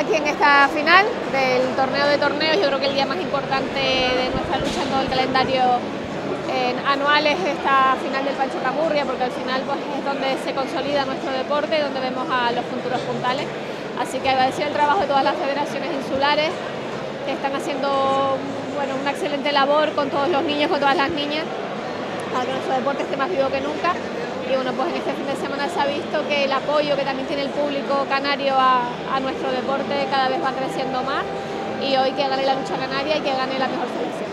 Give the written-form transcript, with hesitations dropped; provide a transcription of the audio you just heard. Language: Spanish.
aquí en esta final del torneo de torneos. Yo creo que el día más importante de nuestra lucha en todo el calendario anual es esta final del Pancho Camurria, porque al final pues, es donde se consolida nuestro deporte, donde vemos a los futuros puntales. Así que agradecer el trabajo de todas las federaciones insulares que están haciendo una excelente labor con todos los niños, con todas las niñas, para que nuestro deporte esté más vivo que nunca. Y bueno, pues en este fin de semana se ha visto que el apoyo que también tiene el público canario a nuestro deporte cada vez va creciendo más, y hoy que gane la lucha canaria y que gane la mejor selección.